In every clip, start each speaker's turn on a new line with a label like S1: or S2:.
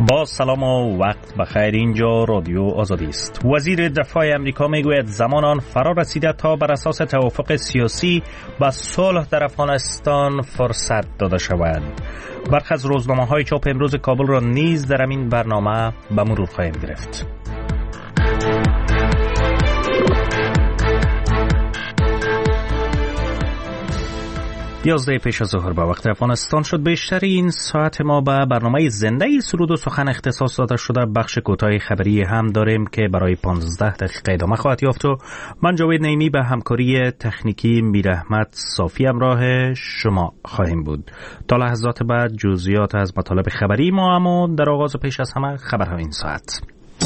S1: با سلام و وقت بخیر. اینجا رادیو آزادی است. وزیر دفاع امریکا میگوید زمان آن فرا رسیده تا بر اساس توافق سیاسی به صلح در افغانستان فرصت داده شود. برخی از روزنامه‌های چاپ امروز کابل را نیز در این برنامه به مرور خواهیم گرفت. 11 پیش از ظهر به وقت افغانستان شد. بیشتر این ساعت ما به برنامه زنده سرود و سخن اختصاص داده شده. بخش کوتاه خبری هم داریم که برای 15 دقیقه ادامه خواهد یافت و من جاوید نعیمی به همکاری تکنیکی میر احمد صافی همراه شما خواهیم بود. تا لحظات بعد جزئیات از مطالب خبری ما، اما در آغاز پیش از همه خبرها این ساعت.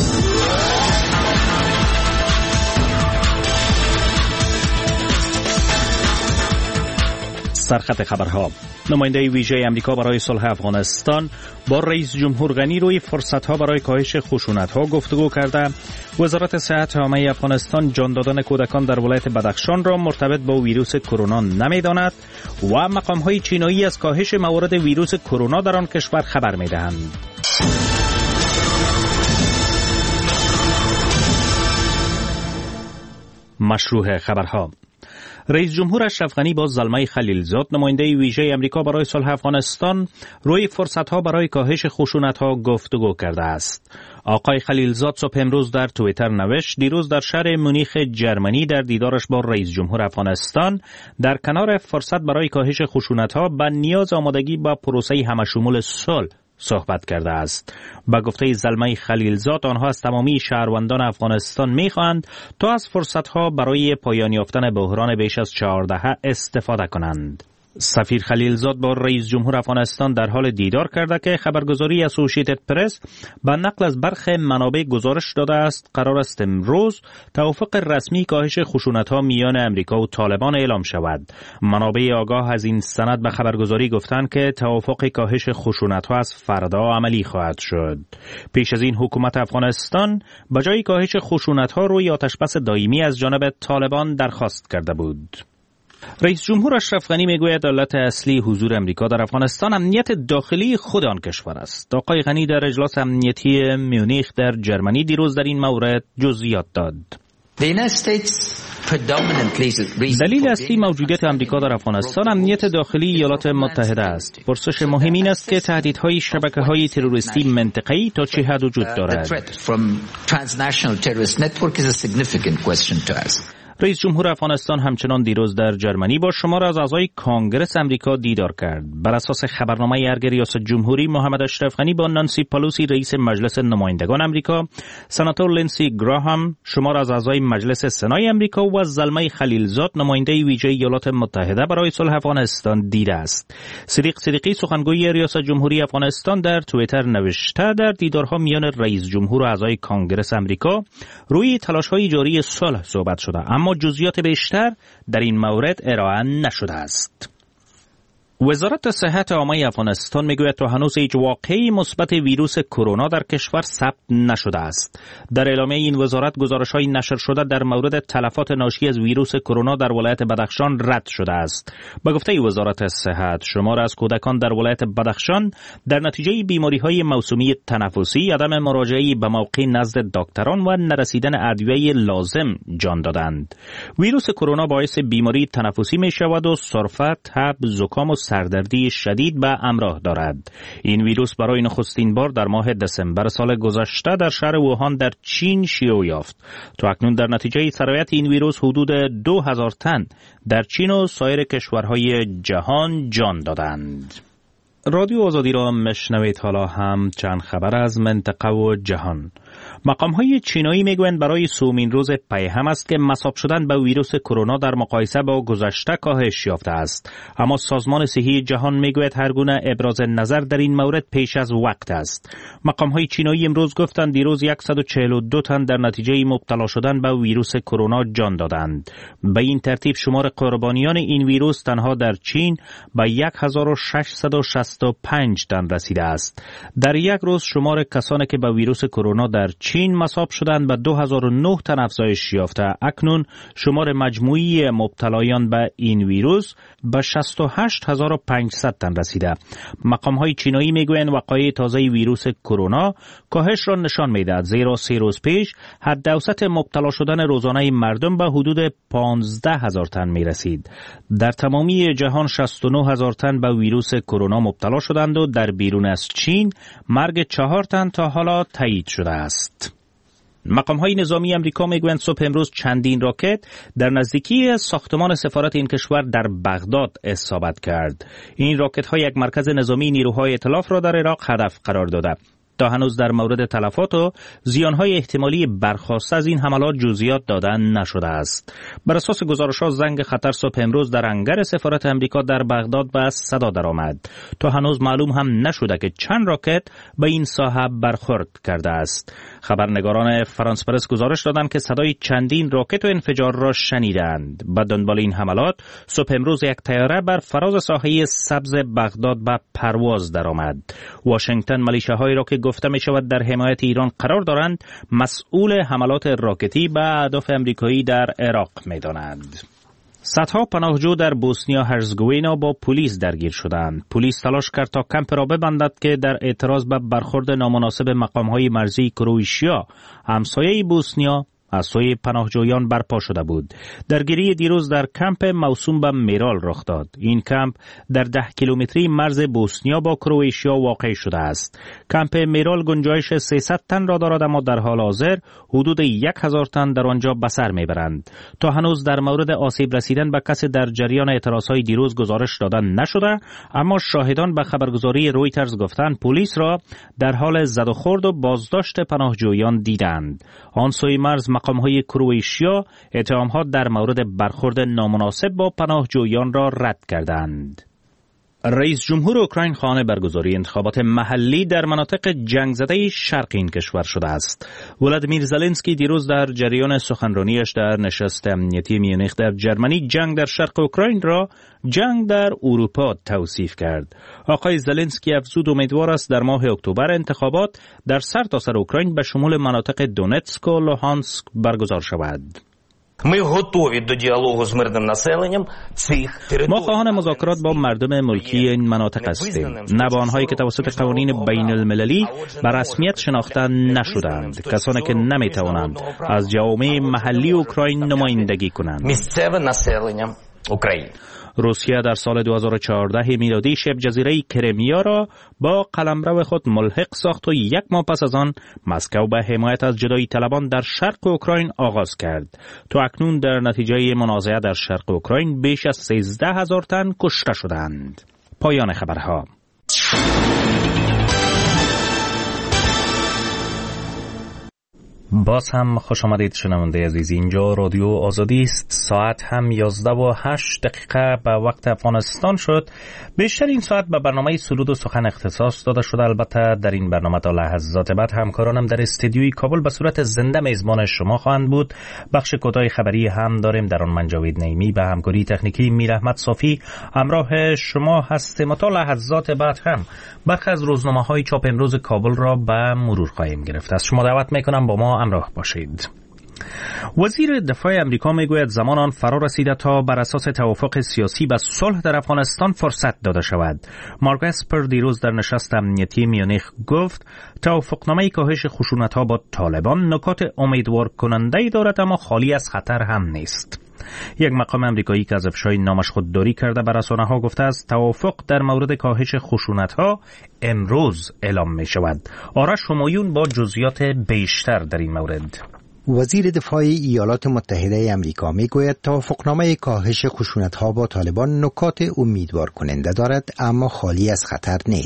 S1: سرخط خبرها: نماینده ویژه امریکا برای صلح افغانستان با رئیس جمهور غنی روی فرصت‌ها برای کاهش خشونت‌ها گفتگو کرده. وزارت صحت عامه افغانستان جان دادن کودکان در ولایت بدخشان را مرتبط با ویروس کرونا نمی‌داند و مقام‌های چینایی از کاهش موارد ویروس کرونا در آن کشور خبر می‌دهند. مشروع خبرها: رئیس جمهور اشرف غنی با زلمه خلیلزاد نماینده ویژه امریکا برای صلح افغانستان روی فرصت‌ها برای کاهش خشونت‌ها گفتگو کرده است. آقای خلیلزاد صبح امروز در توییتر نوشت دیروز در شهر مونیخ جرمنی در دیدارش با رئیس جمهور افغانستان در کنار فرصت برای کاهش خشونت‌ها به نیاز آمادگی با پروسه همشمول صلح صحبت کرده است. با گفته زلمه خلیلزاد آنها از تمامی شهروندان افغانستان می‌خواهند تا از فرصت‌ها برای پایان یافتن بحران بیش از 14 استفاده کنند. سفیر خلیلزاد با رئیس جمهور افغانستان در حال دیدار کرده که خبرگزاری اسوسییتد پرس با نقل از برخی منابع گزارش داده است قرار است امروز توافق رسمی کاهش خشونت‌ها میان امریکا و طالبان اعلام شود. منابع آگاه از این سند به خبرگزاری گفتند که توافق کاهش خشونت‌ها از فردا عملی خواهد شد. پیش از این حکومت افغانستان به جای کاهش خشونت‌ها روی آتشبس دائمی از جانب طالبان درخواست کرده بود. رئیس جمهور اشرف غنی میگوید علت اصلی حضور امریکا در افغانستان امنیت داخلی خود آن کشور است. آقای غنی در اجلاس امنیتی میونیخ در جرمنی دیروز در این مورد جزئیات داد. دلیل اصلی موجودیت امریکا در افغانستان امنیت داخلی ایالات متحده است. پرسش مهم این است که تهدیدهای شبکه‌های تروریستی منطقه‌ای تا چه حد وجود دارد. رئیس جمهور افغانستان همچنان دیروز در جرمنی با شمار از اعضای کانگرس امریکا دیدار کرد. بر اساس خبرنامه ارگ ریاست جمهوری، محمد اشرف غنی با نانسی پلوسی رئیس مجلس نمایندگان امریکا، سناتور لینسی گراهام شمار از اعضای مجلس سنای امریکا و زلمه خلیلزاد نماینده ویژه ایالات متحده برای صلح افغانستان دیده است. صدیق صدیقی سخنگوی ریاست جمهوری افغانستان در توییتر نوشته در دیدارها میان رئیس جمهور و اعضای کانگرس امریکا روی تلاش‌های جاری صلح صحبت شده، اما جزئیات بیشتر در این مورد ارائه نشده است. وزارت صحت عامه افغانستان میگوید تا هنوز هیچ واقعه مثبت ویروس کرونا در کشور ثبت نشده است. در اعلامیه این وزارت گزارش‌های نشر شده در مورد تلفات ناشی از ویروس کرونا در ولایت بدخشان رد شده است. به گفته وزارت صحت، شمار از کودکان در ولایت بدخشان در نتیجه بیماری‌های موسومی تنفسی، عدم مراجعه به موقع نزد دکتران و نرسیدن ادویه لازم جان دادند. ویروس کرونا باعث بیماری تنفسی می‌شود و سرفه، تب، زکام و سردردی شدید به همراه دارد. این ویروس برای نخستین بار در ماه دسامبر سال گذشته در شهر ووهان در چین شیوع یافت. تا اکنون در نتیجه سرایت این ویروس حدود 2000 تن در چین و سایر کشورهای جهان جان دادند. رادیو آزادی را مشنوید. حالا هم چند خبر از منطقه و جهان. مقام‌های چینایی میگویند برای سومین روز پی هم است که مصاب شدن به ویروس کرونا در مقایسه با گذشته کاهش یافته است، اما سازمان صحی جهان میگوید هر گونه ابراز نظر در این مورد پیش از وقت است. مقام‌های چینایی امروز گفتند دیروز 142 تن در نتیجه مبتلا شدن به ویروس کرونا جان دادند. به این ترتیب شمار قربانیان این ویروس تنها در چین به 1660 65 تن رسیده است. در یک روز شمار کسانی که به ویروس کرونا در چین مصاب شدند به 2009 تن افزایش یافته. اکنون شمار مجموعی مبتلایان به این ویروس به 68500 تن رسیده. مقام‌های چینایی میگویند وقایع تازه ویروس کرونا کاهش را نشان می‌دهد، زیرا 3 روز پیش حد اوسط مبتلا شدن روزانه مردم به حدود 15000 تن می‌رسید. در تمامی جهان 69000 تن به ویروس کرونا مبتلا شدند و در بیرون از چین مرگ 4 تن تا حالا تایید شده است. مقام‌های نظامی امریکا میگویند صبح امروز چندین راکت در نزدیکی ساختمان سفارت این کشور در بغداد اصابت کرد. این راکت‌ها یک مرکز نظامی نیروهای ائتلاف را در عراق هدف قرار داده. تا هنوز در مورد تلفات و زیانهای احتمالی برخاسته از این حملات جزئیات دادن نشده است. بر اساس گزارش‌ها زنگ خطر صبح امروز در انگر سفارت امریکا در بغداد به صدا درآمد. تا هنوز معلوم هم نشده که چند راکت به این ساحه برخورد کرده است. خبرنگاران فرانس پرس گزارش دادند که صدای چندین راکت و انفجار را شنیدند. به دنبال این حملات صبح امروز یک طیاره بر فراز ساحه سبز بغداد به پرواز درآمد. واشنگتن ملیشه‌هایی را که گفته می شود در حمایت ایران قرار دارند مسئول حملات راکتی به اهداف امریکایی در عراق می داند. صدها پناهجو در بوسنیا هرزگوینا با پلیس درگیر شدند. پلیس تلاش کرد تا کمپ را ببندد که در اعتراض به برخورد نامناسب مقام‌های مرزی کرواتیا همسایه بوسنیا از سوی پناهجویان برپا شده بود. درگیری دیروز در کمپ موسوم به میرال رخ داد. این کمپ در 10 کیلومتری مرز بوسنیا با کرواتیا واقع شده است. کمپ میرال گنجایش 300 تن را دارد، اما در حال حاضر حدود 1000 تن در آنجا به سر میبرند. تا هنوز در مورد آسیب رسیدن به کسی در جریان اعتراضهای دیروز گزارش دادن نشده، اما شاهدان به خبرگزاری رویترز گفتند پلیس را در حال زد و خورد و بازداشت پناهجویان دیدند. آن سوی مرز مقام‌های کرواتیا اتهامات در مورد برخورد نامناسب با پناهجویان را رد کردند. رئیس جمهور اوکراین خواهان برگزاری انتخابات محلی در مناطق جنگ زده شرق این کشور شده است. ولادیمیر زلنسکی دیروز در جریان سخنرانیش در نشست امنیتی میونخ در جرمنی جنگ در شرق اوکراین را جنگ در اروپا توصیف کرد. آقای زلنسکی افزود امیدوار است در ماه اکتبر انتخابات در سرتاسر اوکراین به شمول مناطق دونتسک و لوهانسک برگزار شود. ما خواهان مذاکرات با مردم ملکی این مناطق هستیم، نه با آنهایی که توسط قوانین بین المللی به رسمیت شناخته نشدند، کسانی که نمیتوانند از جوامع محلی اوکراین نمایندگی کنند. روسیه در سال 2014 میلادی شبه جزیره کرمیا را با قلمرو خود ملحق ساخت و یک ماه پس از آن مسکو به حمایت از جدایی طلبان در شرق اوکراین آغاز کرد. تا اکنون در نتیجه منازعه در شرق اوکراین بیش از 13000 تن کشته شدند. پایان خبرها. باز هم خوش آمدید شنونده عزیز، اینجا رادیو آزادی است. ساعت هم 11:08 به وقت افغانستان شد. بیشتر این ساعت به برنامه سرود و سخن اختصاص داده شده. البته در این برنامه تا لحظات بعد همکارانم در استودیوی کابل به صورت زنده میزبان شما خواهند بود. بخش کوتاه خبری هم داریم، در آن من جاوید نعیمی به همکاری تکنیکی میر احمد صافی همراه شما هستیم و تا لحظات بعد هم برخی از روزنامه‌های چاپ امروز کابل را به مرور خواهیم گرفت. از شما دعوت میکنم با ما همراه باشید. وزیر دفاع امریکا میگوید زمان آن فرا رسیده تا بر اساس توافق سیاسی و صلح در افغانستان فرصت داده شود. مارک اسپر دیروز در نشست امنیتی میونخ گفت توافقنامه کاهش خشونت‌ها با طالبان نکات امیدوار کننده‌ای دارد، اما خالی از خطر هم نیست. یک مقام امریکایی که از افشای نامش خودداری کرده بر رسانه‌ها گفته است توافق در مورد کاهش خشونت‌ها امروز اعلام می‌شود. آرش همایون با جزئیات بیشتر در این مورد.
S2: وزیر دفاع ایالات متحده امریکا میگوید توافقنامه کاهش خشونت‌ها با طالبان نکات امیدوار کننده دارد، اما خالی از خطر نیست.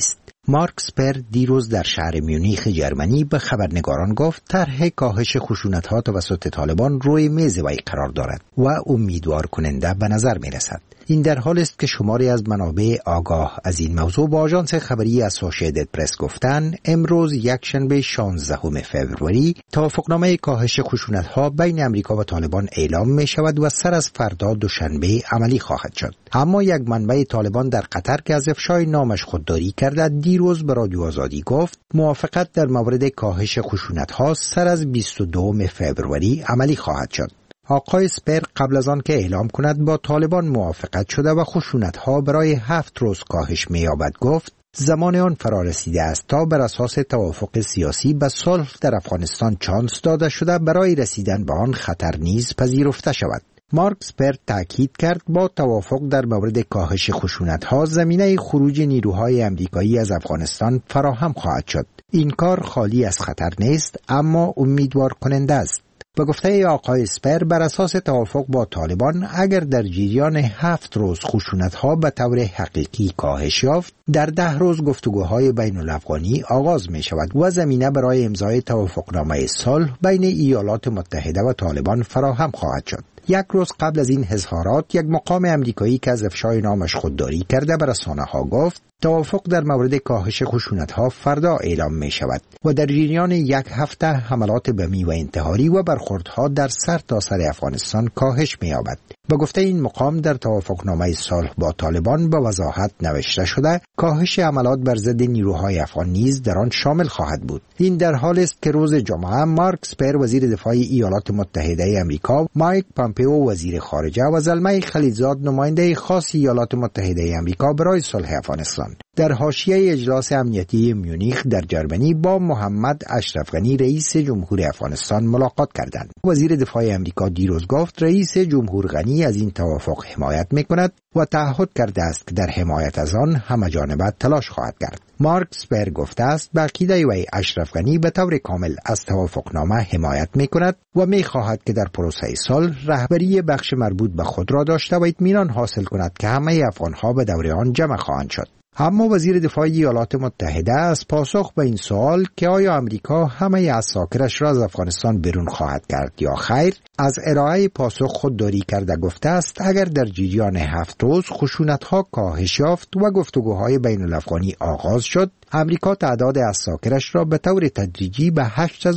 S2: مارک اسپر دیروز در شهر میونیخ جرمنی به خبرنگاران گفت طرح کاهش خشونت‌ها توسط طالبان روی میز وی قرار دارد و امیدوار کننده به نظر می‌رسد. این در حالی است که شماری از منابع آگاه از این موضوع با آژانس خبری اسوسییتد پرس گفتند امروز یکشنبه 16 فوریه توافقنامه کاهش خشونت‌ها بین امریکا و طالبان اعلام می‌شود و سر از فردا دوشنبه عملی خواهد شد. اما یک منبع طالبان در قطر که از افشای نامش خودداری کرده دیروز به رادیو آزادی گفت موافقت در مورد کاهش خشونت‌ها سر از 22 فوریه عملی خواهد شد. آقای اسپر قبل از آن که اعلام کند با طالبان موافقت شده و خشونت‌ها برای 7 روز کاهش می‌یابد گفت زمان آن فرا رسیده است تا بر اساس توافق سیاسی به صلح در افغانستان چانس داده شده برای رسیدن به آن خطر نیز پذیرفته شود. مارک اسپر تاکید کرد با توافق در مورد کاهش خشونت‌ها زمینه خروج نیروهای آمریکایی از افغانستان فراهم خواهد شد. این کار خالی از خطر نیست اما امیدوار کننده است. به گفته آقای اسپر بر اساس توافق با طالبان اگر در جریان 7 روز خشونت‌ها به طور حقیقی کاهش یافت در 10 روز گفتگوهای بین الافغانی آغاز می شود و زمینه برای امضای توافقنامه صلح بین ایالات متحده و طالبان فراهم خواهد شد. یک روز قبل از این اظهارات یک مقام امریکایی که از افشای نامش خودداری کرده به رسانه‌ها گفت توافق در مورد کاهش خشونت‌ها فردا اعلام می شود و در جریان یک هفته حملات بمی و انتحاری و برخوردها در سرتاسر افغانستان کاهش می یابد. به گفته این مقام در توافقنامه صلح با طالبان به وضاحت نوشته شده کاهش حملات بر ضد نیروهای افغان نیز در آن شامل خواهد بود. این در حالی است که روز جمعه مارک اسپر وزیر دفاع ایالات متحده آمریکا، مایک پامپئو وزیر خارجه و زلمه خلیلزاد نماینده خاص ایالات متحده آمریکا برای صلح افغانستان در حاشیه اجلاس امنیتی میونیخ در جرمنی با محمد اشرف غنی رئیس جمهور افغانستان ملاقات کردند. وزیر دفاع آمریکا دیروز گفت رئیس جمهور غنی از این توافق حمایت می‌کند و تعهد کرده است که در حمایت از آن همه‌جانبه تلاش خواهد کرد. مارک اسپر گفته است به عقیده وی اشرف غنی به طور کامل از توافقنامه حمایت می‌کند و می‌خواهد که در پروسه صلح رهبری بخش مربوط به خود را داشته و اطمینان حاصل کند که همه افغان‌ها به دور آن جمع خواهند شد. اما وزیر دفاع ایالات متحده از پاسخ به این سوال که آیا امریکا همه عساکرش را از افغانستان بیرون خواهد کرد یا خیر از ارائه پاسخ خودداری کرده گفته است اگر در جریان 7 روز خشونت‌ها کاهش یافت و گفتگوهای بین الافغانی آغاز شد امریکا تعداد عساکرش را به طور تدریجی به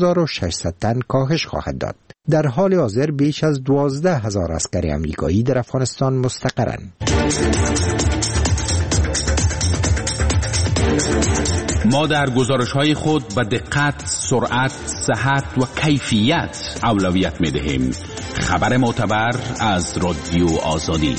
S2: 8600 تن کاهش خواهد داد. در حال حاضر بیش از 12000 عسکر آمریکایی در افغانستان مستقرند.
S3: ما در گزارش‌های خود به دقت، سرعت، صحت و کیفیت اولویت می‌دهیم. خبر معتبر از رادیو آزادی.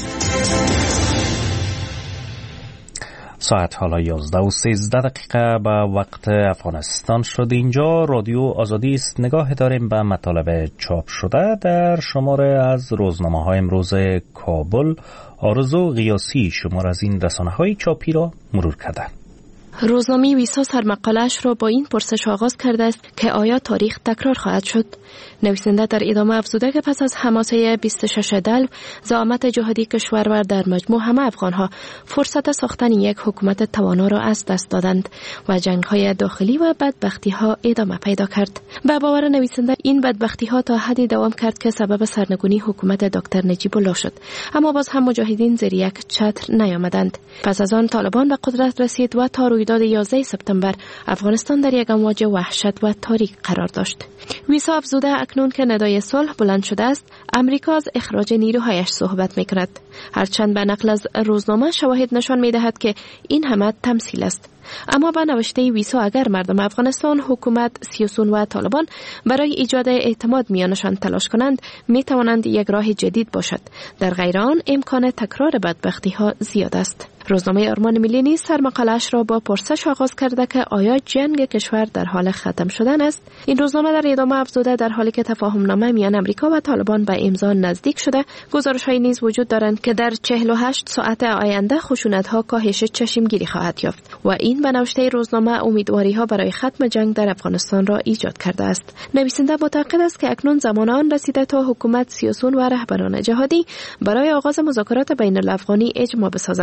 S1: ساعت حالا 11:13 به وقت افغانستان شد. اینجا رادیو آزادی است. نگاه داریم به مطالب چاپ شده در شماره از روزنامه‌های امروز کابل. آرزو قیاسی شماره از این رسانه‌های چاپی را مرور کرده.
S4: روزنامه ویسا سرمقاله‌اش را با این پرسش آغاز کرده است که آیا تاریخ تکرار خواهد شد؟ نویسنده در ادامه افزوده که پس از حماسه 26 دلو زعامت جهادی کشور و در مجموع همه افغانها فرصت ساختن یک حکومت توانا را از دست دادند و جنگ‌های داخلی و بدبختی‌ها ادامه پیدا کرد. به باور نویسنده این بدبختی‌ها تا حدی دوام کرد که سبب سرنگونی حکومت دکتر نجیب الله شد، اما باز هم مجاهدین زیر یک چتر نیامدند. پس از آن طالبان به قدرت رسید و تا رویداد 11 سپتامبر افغانستان در یک امواج وحشت و تاریک قرار داشت. ویسا افزوده اکنون که ندای صلح بلند شده است، امریکا از اخراج نیروهایش صحبت می‌کند. هرچند به نقل از روزنامه شواهد نشان می‌دهد که این همه تمثیل است. اما به نوشته ویسا اگر مردم افغانستان، حکومت، سیاسیون و طالبان برای ایجاد اعتماد میانشان تلاش کنند، می توانند یک راه جدید باشد. در غیر آن امکان تکرار بدبختی‌ها زیاد است. روزنامه آرمان ملی نیز سرمقاله‌اش را با پرسش آغاز کرده که آیا جنگ کشور در حال ختم شدن است؟ این روزنامه در ادامه افزوده در حالی که تفاهمنامه میان امریکا و طالبان به امضا نزدیک شده، گزارش‌هایی نیز وجود دارند که در 48 ساعت آینده خشونت‌ها کاهش چشمگیری خواهد یافت و این به نوشته روزنامه امیدواری‌ها برای ختم جنگ در افغانستان را ایجاد کرده است. نویسنده معتقد است که اکنون زمان آن رسیده تا حکومت، سیاسیون و رهبران جهادی برای آغاز مذاکرات بین الافغانی اجماع بسازند و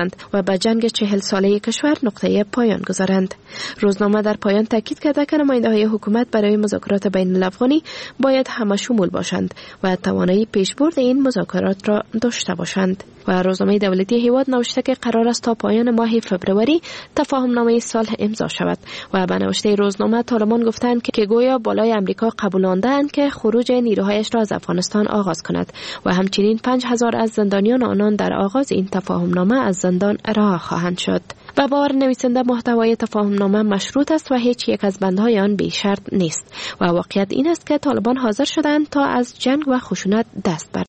S4: به جنگ 40 ساله کشور نقطه پایان گذارند. روزنامه در پایان تاکید کرده که نماینده‌های حکومت برای مذاکرات بین الافغانی باید همه شمول باشند و توانایی پیشبرد این مذاکرات را داشته باشند. و روزنامه دولتی هیواد نوشته که قرار است تا پایان ماه فوریه تفاهمنامه صلح امضا شود و به نوشته روزنامه طالبان گفتند که گویا بالای امریکا قبولاندند که خروج نیروهایش را از افغانستان آغاز کند و همچنین 5000 از زندانیان آنان در آغاز این تفاهمنامه از زندان رها خواهند شد. و باور نویسنده محتوای تفاهمنامه مشروط است و هیچ یک از بندهای آن بی شرط نیست و واقعیت این است که طالبان حاضر شدند تا از جنگ و خشونت دست بردارند.